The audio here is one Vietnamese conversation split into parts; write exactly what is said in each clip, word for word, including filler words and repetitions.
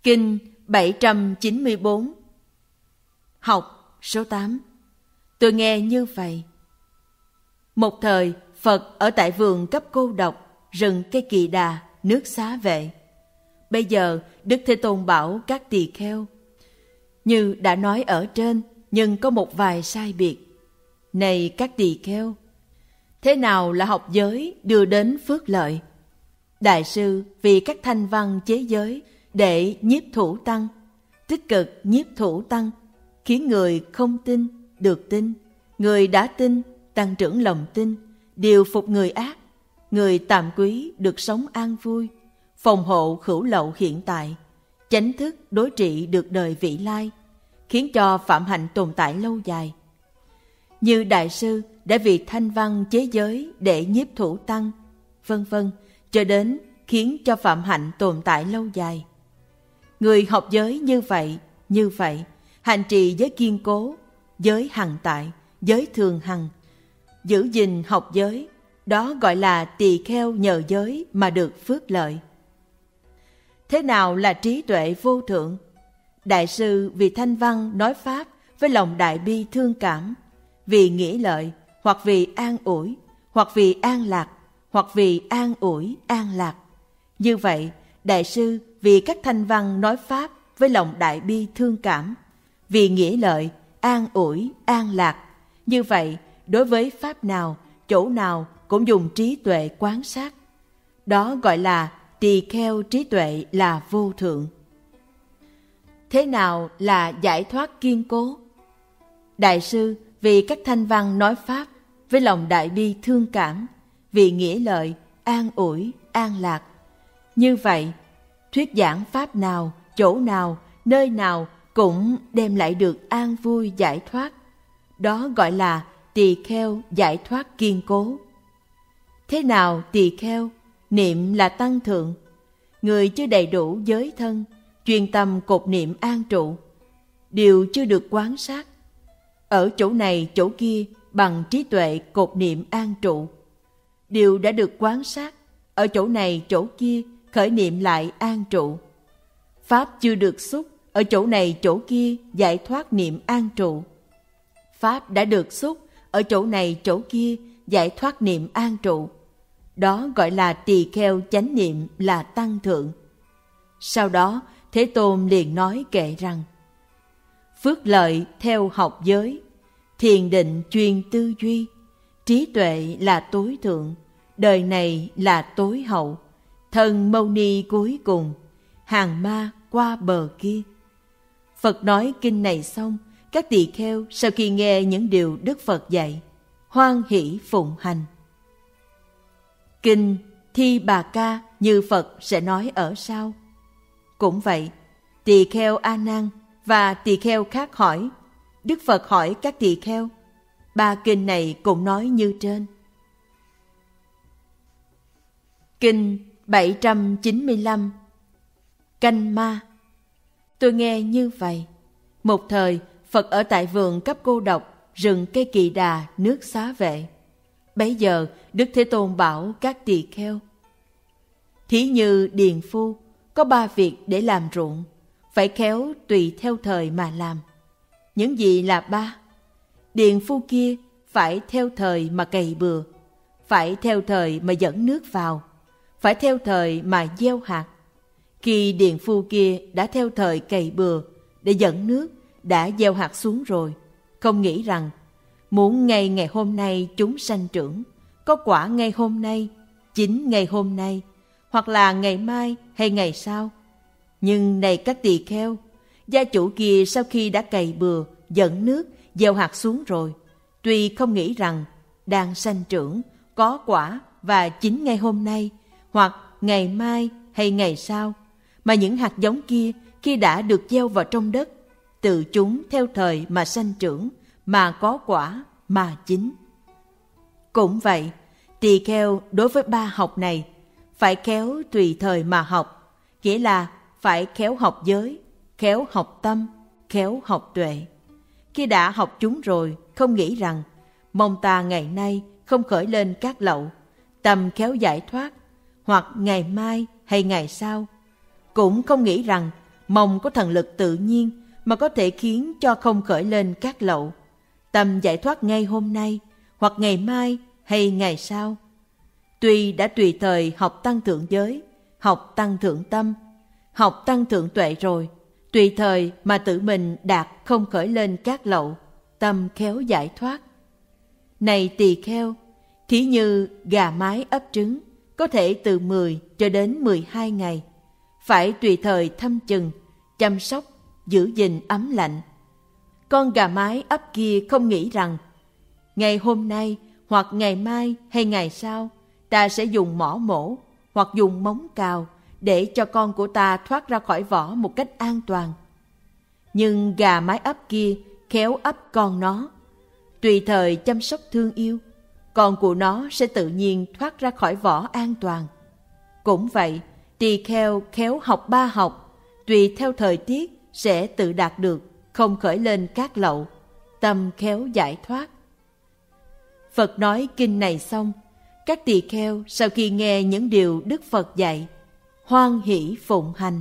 Kinh bảy trăm chín mươi bốn. Học số tám. Tôi nghe như vậy. Một thời, Phật ở tại vườn cấp cô độc, rừng cây Kỳ Đà, nước Xá Vệ. Bây giờ, Đức Thế Tôn bảo các tỳ kheo, như đã nói ở trên, nhưng có một vài sai biệt. Này các tỳ kheo, thế nào là học giới đưa đến phước lợi? Đại sư vì các thanh văn chế giới để nhiếp thủ tăng, tích cực nhiếp thủ tăng, khiến người không tin được tin, người đã tin tăng trưởng lòng tin, điều phục người ác, người tàm quý được sống an vui, phòng hộ hữu lậu hiện tại, chánh thức đối trị được đời vị lai, khiến cho phạm hạnh tồn tại lâu dài. Như đại sư đã vì thanh văn chế giới để nhiếp thủ tăng, vân vân, cho đến khiến cho phạm hạnh tồn tại lâu dài. Người học giới như vậy, như vậy, hành trì giới kiên cố, giới hằng tại, giới thường hằng, giữ gìn học giới, đó gọi là tỳ kheo nhờ giới mà được phước lợi. Thế nào là trí tuệ vô thượng? Đại sư vì thanh văn nói pháp với lòng đại bi thương cảm, vì nghĩa lợi, hoặc vì an ủi, hoặc vì an lạc, hoặc vì an ủi, an lạc. Như vậy, đại sư vì các thanh văn nói pháp với lòng đại bi thương cảm, vì nghĩa lợi, an ủi, an lạc. Như vậy, đối với pháp nào, chỗ nào cũng dùng trí tuệ quán sát. Đó gọi là tỳ kheo trí tuệ là vô thượng. Thế nào là giải thoát kiên cố? Đại sư vì các thanh văn nói pháp với lòng đại bi thương cảm, vì nghĩa lợi, an ủi, an lạc. Như vậy, thuyết giảng pháp nào, chỗ nào, nơi nào cũng đem lại được an vui giải thoát. Đó gọi là tỳ kheo giải thoát kiên cố. Thế nào tỳ kheo? Niệm là tăng thượng. Người chưa đầy đủ giới thân, chuyên tâm cột niệm an trụ. Điều chưa được quán sát. Ở chỗ này chỗ kia bằng trí tuệ cột niệm an trụ. Điều đã được quán sát. Ở chỗ này chỗ kia khởi niệm lại an trụ. Pháp chưa được xúc, ở chỗ này chỗ kia giải thoát niệm an trụ. Pháp đã được xúc, ở chỗ này chỗ kia giải thoát niệm an trụ. Đó gọi là tỳ kheo chánh niệm là tăng thượng. Sau đó, Thế Tôn liền nói kệ rằng: phước lợi theo học giới, thiền định chuyên tư duy, trí tuệ là tối thượng, đời này là tối hậu, thân mâu ni cuối cùng, hàng ma qua bờ kia. Phật nói kinh này xong, các tỳ kheo sau khi nghe những điều Đức Phật dạy, hoan hỷ phụng hành. Kinh Thi Bà Ca như Phật sẽ nói ở sau. Cũng vậy, tỳ kheo A Nan và tỳ kheo khác hỏi, Đức Phật hỏi các tỳ kheo, ba kinh này cũng nói như trên. Kinh bảy trăm chín mươi lăm. Canh ma. Tôi nghe như vậy. Một thời, Phật ở tại vườn cấp cô độc, rừng cây Kỳ Đà, nước Xá Vệ. Bấy giờ, Đức Thế Tôn bảo các tỳ kheo, thí như điền phu, có ba việc để làm ruộng, phải khéo tùy theo thời mà làm. Những gì là ba? Điền phu kia phải theo thời mà cày bừa, phải theo thời mà dẫn nước vào, phải theo thời mà gieo hạt. Khi điền phu kia đã theo thời cày bừa để dẫn nước, đã gieo hạt xuống rồi, không nghĩ rằng muốn ngay ngày hôm nay chúng sanh trưởng, có quả ngay hôm nay, chín ngày hôm nay, hoặc là ngày mai hay ngày sau. Nhưng này các tỳ kheo, gia chủ kia sau khi đã cày bừa, dẫn nước, gieo hạt xuống rồi, tuy không nghĩ rằng đang sanh trưởng, có quả và chín ngày hôm nay, hoặc ngày mai hay ngày sau, mà những hạt giống kia khi đã được gieo vào trong đất, tự chúng theo thời mà sanh trưởng, mà có quả, mà chín. Cũng vậy, tỳ kheo đối với ba học này, phải khéo tùy thời mà học, nghĩa là phải khéo học giới, khéo học tâm, khéo học tuệ. Khi đã học chúng rồi, không nghĩ rằng mong ta ngày nay không khởi lên các lậu, tâm khéo giải thoát, hoặc ngày mai hay ngày sau. Cũng không nghĩ rằng mong có thần lực tự nhiên mà có thể khiến cho không khởi lên các lậu, tâm giải thoát ngay hôm nay, hoặc ngày mai hay ngày sau. Tuy đã tùy thời học tăng thượng giới, học tăng thượng tâm, học tăng thượng tuệ rồi, tùy thời mà tự mình đạt không khởi lên các lậu, tâm khéo giải thoát. Này tỳ kheo, thí như gà mái ấp trứng, có thể từ mười cho đến mười hai ngày, phải tùy thời thăm chừng, chăm sóc, giữ gìn ấm lạnh. Con gà mái ấp kia không nghĩ rằng ngày hôm nay hoặc ngày mai hay ngày sau ta sẽ dùng mỏ mổ hoặc dùng móng cào để cho con của ta thoát ra khỏi vỏ một cách an toàn. Nhưng gà mái ấp kia khéo ấp con nó, tùy thời chăm sóc thương yêu, con của nó sẽ tự nhiên thoát ra khỏi vỏ an toàn. Cũng vậy, tỳ kheo khéo học ba học, tùy theo thời tiết sẽ tự đạt được, không khởi lên các lậu, tâm khéo giải thoát. Phật nói kinh này xong, các tỳ kheo sau khi nghe những điều Đức Phật dạy, hoan hỷ phụng hành.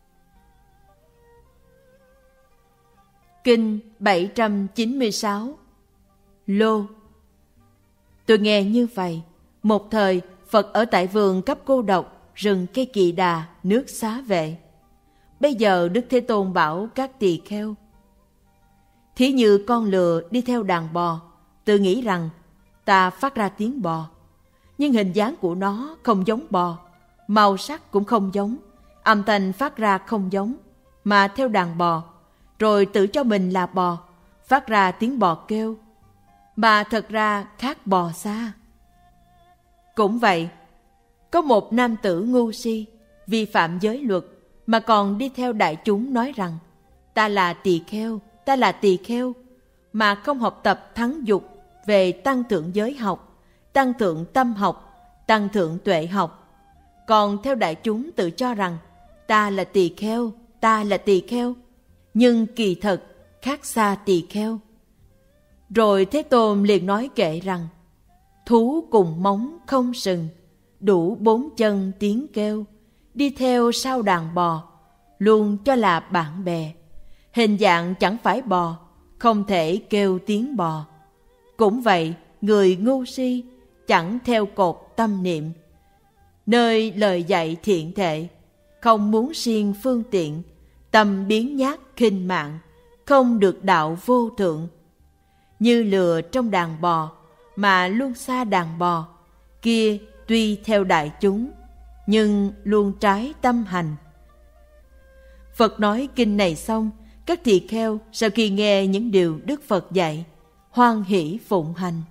Kinh bảy trăm chín mươi sáu. Lô. Tôi nghe như vậy, một thời Phật ở tại vườn cấp cô độc, rừng cây Kỳ Đà, nước Xá Vệ. Bây giờ Đức Thế Tôn bảo các tỳ kheo: thí như con lừa đi theo đàn bò, tự nghĩ rằng ta phát ra tiếng bò, nhưng hình dáng của nó không giống bò, màu sắc cũng không giống, âm thanh phát ra không giống, mà theo đàn bò, rồi tự cho mình là bò, phát ra tiếng bò kêu, mà thật ra khác bò xa. Cũng vậy, có một nam tử ngu si, vi phạm giới luật, mà còn đi theo đại chúng nói rằng ta là tỳ kheo, ta là tỳ kheo, mà không học tập thắng dục về tăng thượng giới học, tăng thượng tâm học, tăng thượng tuệ học. Còn theo đại chúng tự cho rằng ta là tỳ kheo, ta là tỳ kheo, nhưng kỳ thật khác xa tỳ kheo. Rồi Thế Tôn liền nói kệ rằng: thú cùng móng không sừng, đủ bốn chân tiếng kêu, đi theo sau đàn bò, luôn cho là bạn bè. Hình dạng chẳng phải bò, không thể kêu tiếng bò. Cũng vậy, người ngu si chẳng theo cột tâm niệm, nơi lời dạy thiện thệ, không muốn siêng phương tiện, tâm biến nhát khinh mạng, không được đạo vô thượng. Như lừa trong đàn bò, mà luôn xa đàn bò, kia tuy theo đại chúng, nhưng luôn trái tâm hành. Phật nói kinh này xong, các tỳ kheo sau khi nghe những điều Đức Phật dạy, hoan hỷ phụng hành.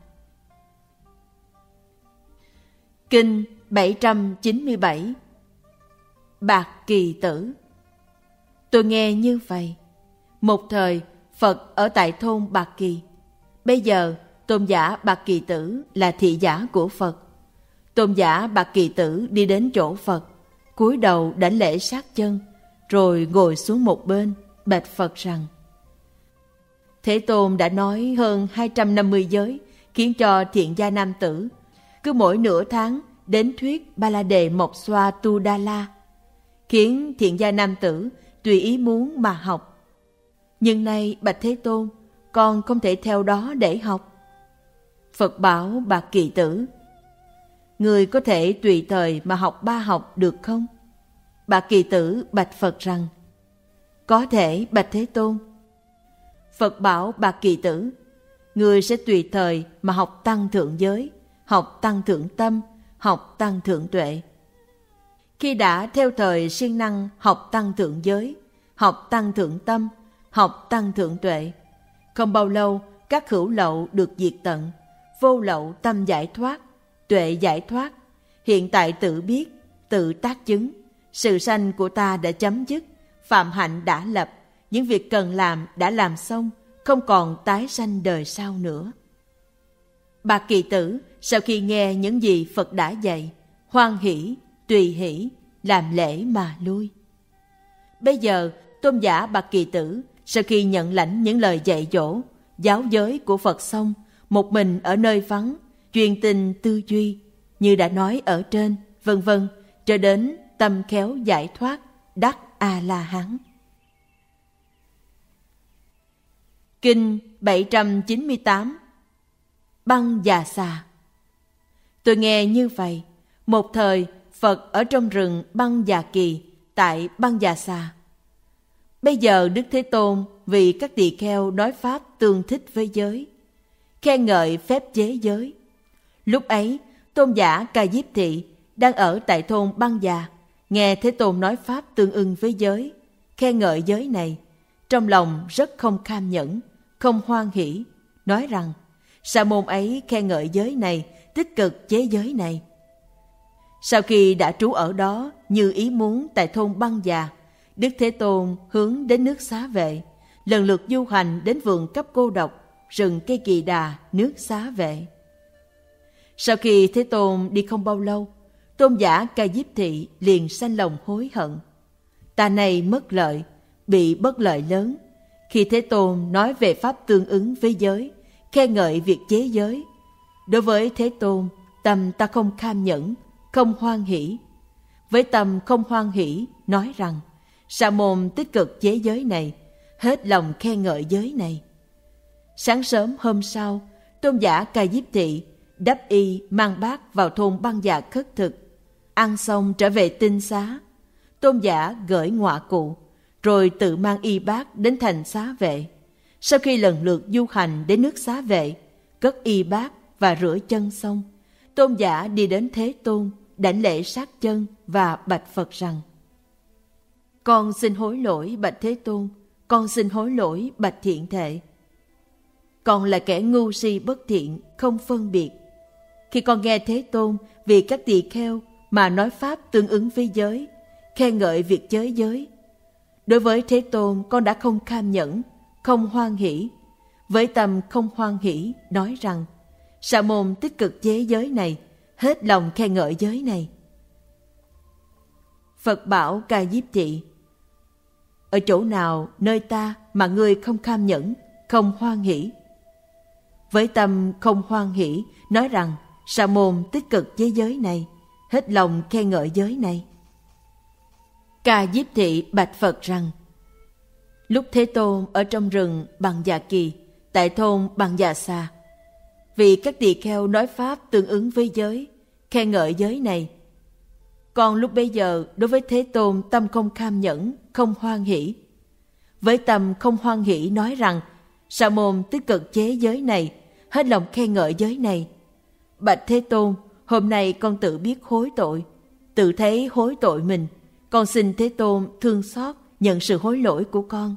Kinh bảy trăm chín mươi bảy. Bạc Kỳ Tử. Tôi nghe như vậy, một thời Phật ở tại thôn Bạc Kỳ. Bây giờ tôn giả Bạc Kỳ Tử là thị giả của Phật. Tôn giả Bạc Kỳ Tử đi đến chỗ Phật, cúi đầu đảnh lễ sát chân, rồi ngồi xuống một bên, bạch Phật rằng: Thế Tôn đã nói hơn hai trăm năm mươi giới, khiến cho thiện gia nam tử cứ mỗi nửa tháng đến thuyết Ba La Đề Mộc Xoa Tu Đa La, khiến thiện gia nam tử tùy ý muốn mà học. Nhưng nay bạch Thế Tôn, con không thể theo đó để học. Phật bảo Bạc Kỳ Tử: người có thể tùy thời mà học ba học được không? Bạc Kỳ Tử bạch Phật rằng: có thể bạch Thế Tôn. Phật bảo Bạc Kỳ Tử: người sẽ tùy thời mà học tăng thượng giới, học tăng thượng tâm, học tăng thượng tuệ. Khi đã theo thời siêng năng học tăng thượng giới, học tăng thượng tâm, học tăng thượng tuệ, không bao lâu các hữu lậu được diệt tận, vô lậu tâm giải thoát, tuệ giải thoát. Hiện tại tự biết, tự tác chứng, sự sanh của ta đã chấm dứt, phạm hạnh đã lập, những việc cần làm đã làm xong, không còn tái sanh đời sau nữa. Bạc Kỳ Tử sau khi nghe những gì Phật đã dạy, hoan hỷ, tùy hỷ, làm lễ mà lui. Bây giờ tôn giả Bạc Kỳ Tử sau khi nhận lãnh những lời dạy dỗ, giáo giới của Phật xong, một mình ở nơi vắng, chuyên tinh tư duy, như đã nói ở trên, vân vân, cho đến tâm khéo giải thoát, đắc A-la-hán. Kinh bảy trăm chín mươi tám. Băng Già Xà. Tôi nghe như vậy, một thời Phật ở trong rừng Băng Già Kỳ tại Băng Già Xà. Bây giờ Đức Thế Tôn vì các tỳ kheo nói pháp tương thích với giới, khen ngợi phép chế giới. Lúc ấy, tôn giả Ca Diếp Thị đang ở tại thôn Băng Già, nghe Thế Tôn nói pháp tương ưng với giới, khen ngợi giới này, trong lòng rất không kham nhẫn, không hoan hỷ, nói rằng sa môn ấy khen ngợi giới này, tích cực chế giới này. Sau khi đã trú ở đó như ý muốn tại thôn Băng Già, Đức Thế Tôn hướng đến nước Xá Vệ, lần lượt du hành đến vườn Cấp Cô Độc, rừng cây Kỳ Đà, nước Xá Vệ. Sau khi Thế Tôn đi không bao lâu, tôn giả Ca Diếp Thị liền sanh lòng hối hận. Ta này mất lợi, bị bất lợi lớn. Khi Thế Tôn nói về pháp tương ứng với giới, khen ngợi việc chế giới, đối với Thế Tôn, tâm ta không kham nhẫn, không hoan hỷ. Với tâm không hoan hỷ, nói rằng sa môn tích cực chế giới này, hết lòng khen ngợi giới này. Sáng sớm hôm sau, tôn giả Ca Diếp Thị đắp y mang bát vào thôn Băng Già khất thực. Ăn xong trở về tinh xá, tôn giả gửi ngọa cụ, rồi tự mang y bát đến thành Xá Vệ. Sau khi lần lượt du hành đến nước Xá Vệ, cất y bát và rửa chân xong, tôn giả đi đến Thế Tôn, đảnh lễ sát chân và bạch Phật rằng: Con xin hối lỗi bạch Thế Tôn, con xin hối lỗi bạch Thiện Thệ. Con là kẻ ngu si bất thiện, không phân biệt. Khi con nghe Thế Tôn vì các tỳ kheo mà nói pháp tương ứng với giới, khen ngợi việc chế giới, đối với Thế Tôn con đã không kham nhẫn, không hoan hỷ. Với tâm không hoan hỷ, nói rằng sa môn tích cực chế giới này, hết lòng khen ngợi giới này. Phật bảo Ca Diếp Thị: Ở chỗ nào nơi ta mà ngươi không kham nhẫn, không hoan hỷ? Với tâm không hoan hỷ, nói rằng sa môn tích cực chế giới này, hết lòng khen ngợi giới này. Ca Diếp Thị bạch Phật rằng: Lúc Thế Tôn ở trong rừng Băng Già Kỳ, tại thôn Băng Già Xà, vì các tỳ kheo nói pháp tương ứng với giới, khen ngợi giới này, còn lúc bấy giờ đối với Thế Tôn tâm không kham nhẫn, không hoan hỷ. Với tâm không hoan hỷ, nói rằng sa môn tích cực chế giới này, hết lòng khen ngợi giới này. Bạch Thế Tôn, hôm nay con tự biết hối tội, tự thấy hối tội mình, con xin Thế Tôn thương xót nhận sự hối lỗi của con.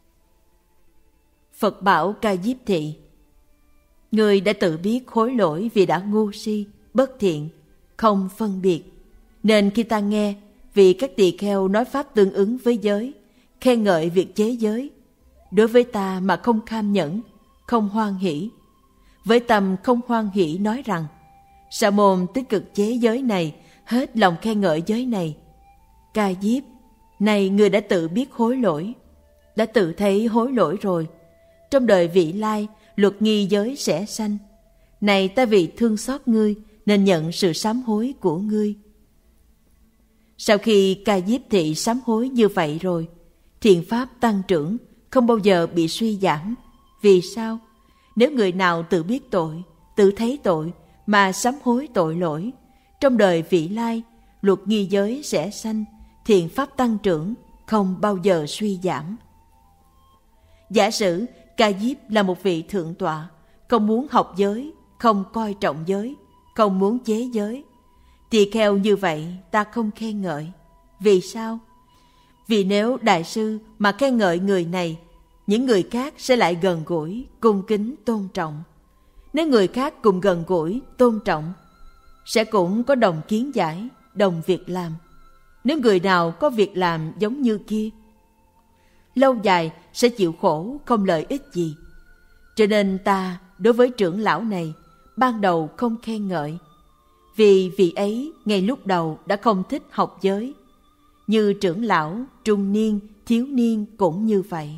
Phật bảo Ca Diếp Thị: Người đã tự biết hối lỗi vì đã ngu si, bất thiện, không phân biệt, nên khi ta nghe vì các tỳ kheo nói pháp tương ứng với giới, khen ngợi việc chế giới, đối với ta mà không kham nhẫn, không hoan hỷ. Với tâm không hoan hỷ, nói rằng sa môn tích cực chế giới này, hết lòng khen ngợi giới này. Ca Diếp, này người đã tự biết hối lỗi, đã tự thấy hối lỗi rồi. Trong đời vị lai, luật nghi giới sẽ sanh. Này ta vì thương xót ngươi, nên nhận sự sám hối của ngươi. Sau khi Ca Diếp Thị sám hối như vậy rồi, thiện pháp tăng trưởng, không bao giờ bị suy giảm. Vì sao? Nếu người nào tự biết tội, tự thấy tội mà sám hối tội lỗi, trong đời vị lai, luật nghi giới sẽ sanh, thiện pháp tăng trưởng, không bao giờ suy giảm. Giả sử Ca Diếp là một vị thượng tọa, không muốn học giới, không coi trọng giới, không muốn chế giới. Tỳ kheo như vậy ta không khen ngợi. Vì sao? Vì nếu đại sư mà khen ngợi người này, những người khác sẽ lại gần gũi, cung kính, tôn trọng. Nếu người khác cùng gần gũi, tôn trọng, sẽ cũng có đồng kiến giải, đồng việc làm. Nếu người nào có việc làm giống như kia, lâu dài sẽ chịu khổ, không lợi ích gì. Cho nên ta đối với trưởng lão này ban đầu không khen ngợi, vì vị ấy ngay lúc đầu đã không thích học giới. Như trưởng lão, trung niên, thiếu niên cũng như vậy.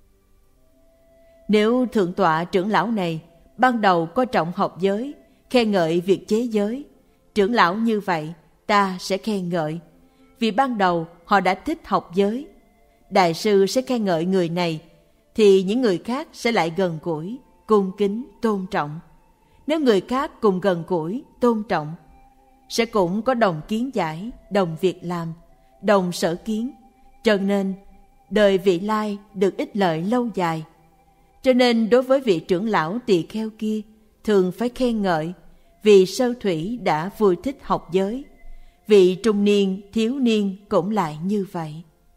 Nếu thượng tọa trưởng lão này ban đầu coi trọng học giới, khen ngợi việc chế giới, trưởng lão như vậy ta sẽ khen ngợi, vì ban đầu họ đã thích học giới. Đại sư sẽ khen ngợi người này thì những người khác sẽ lại gần gũi, cung kính, tôn trọng. Nếu người khác cùng gần gũi, tôn trọng, sẽ cũng có đồng kiến giải, đồng việc làm, đồng sở kiến, cho nên đời vị lai được ích lợi lâu dài. Cho nên đối với vị trưởng lão tỳ kheo kia, thường phải khen ngợi, vì sơ thủy đã vui thích học giới. Vị trung niên, thiếu niên cũng lại như vậy.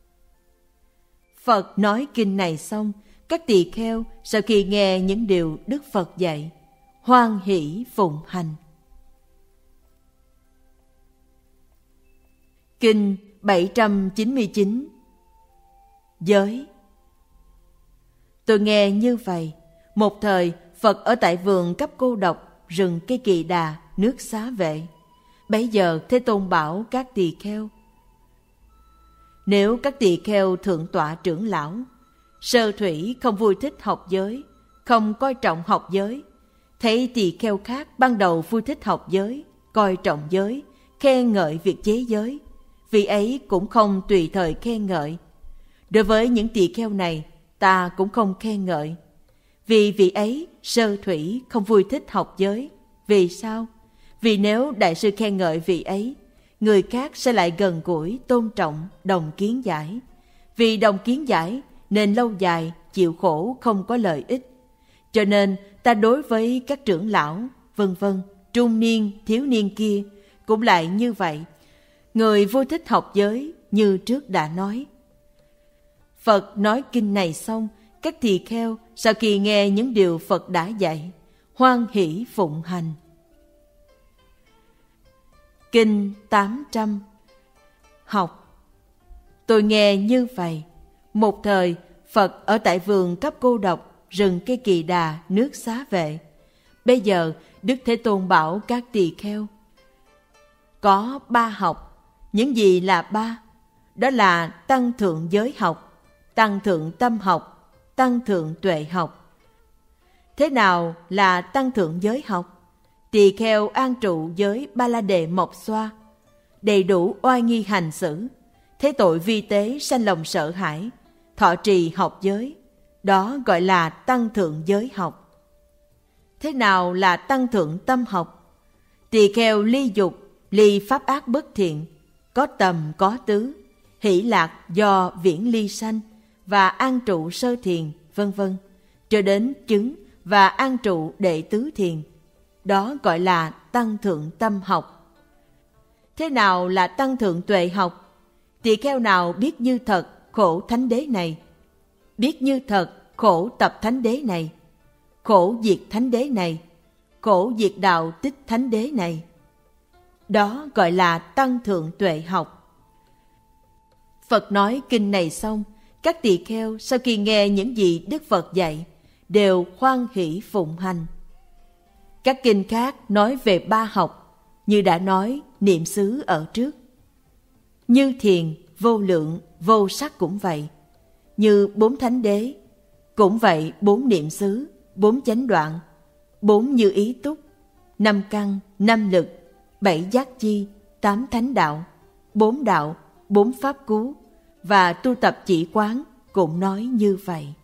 Phật nói kinh này xong, các tỳ kheo sau khi nghe những điều Đức Phật dạy, hoan hỷ phụng hành. Kinh bảy trăm chín mươi chín. Giới. Tôi nghe như vậy, một thời Phật ở tại vườn cấp cô độc, rừng cây Kỳ Đà, nước Xá Vệ. Bấy giờ Thế Tôn bảo các tỳ kheo: nếu các tỳ kheo thượng tọa trưởng lão sơ thủy không vui thích học giới, không coi trọng học giới, thấy tỳ kheo khác ban đầu vui thích học giới, coi trọng giới, khen ngợi việc chế giới, vị ấy cũng không tùy thời khen ngợi. Đối với những tỳ kheo này, ta cũng không khen ngợi, vì vị ấy sơ thủy không vui thích học giới. Vì sao? Vì nếu đại sư khen ngợi vị ấy, người khác sẽ lại gần gũi, tôn trọng, đồng kiến giải. Vì đồng kiến giải nên lâu dài chịu khổ không có lợi ích. Cho nên ta đối với các trưởng lão, vân vân, trung niên, thiếu niên kia cũng lại như vậy. Người vui thích học giới như trước đã nói. Phật nói kinh này xong, các tỳ kheo sau khi nghe những điều Phật đã dạy, hoan hỷ phụng hành. Kinh tám trăm. Học. Tôi nghe như vậy, một thời Phật ở tại vườn cấp cô độc, rừng cây Kỳ Đà, nước Xá Vệ. Bây giờ Đức Thế Tôn bảo các tỳ kheo: có ba học. Những gì là ba? Đó là tăng thượng giới học, tăng thượng tâm học, tăng thượng tuệ học. Thế nào là tăng thượng giới học? Tỳ kheo an trụ giới Ba La Đề Mộc Xoa, đầy đủ oai nghi hành xử, thế tội vi tế sanh lòng sợ hãi, thọ trì học giới, đó gọi là tăng thượng giới học. Thế nào là tăng thượng tâm học? Tỳ kheo ly dục, ly pháp ác bất thiện, có tầm có tứ, hỷ lạc do viễn ly sanh và an trụ sơ thiền, vân vân, cho đến chứng và an trụ đệ tứ thiền, đó gọi là tăng thượng tâm học. Thế nào là tăng thượng tuệ học? Tỳ kheo nào biết như thật khổ thánh đế này, biết như thật khổ tập thánh đế này, khổ diệt thánh đế này, khổ diệt đạo tích thánh đế này, đó gọi là tăng thượng tuệ học. Phật nói kinh này xong, các tỳ kheo sau khi nghe những gì Đức Phật dạy, đều hoan hỷ phụng hành. Các kinh khác nói về ba học, như đã nói niệm xứ ở trước. Như thiền, vô lượng, vô sắc cũng vậy. Như bốn thánh đế, cũng vậy bốn niệm xứ, bốn chánh đoạn, bốn như ý túc, năm căn, năm lực, bảy giác chi, tám thánh đạo, bốn đạo, bốn pháp cứu và tu tập chỉ quán cũng nói như vậy.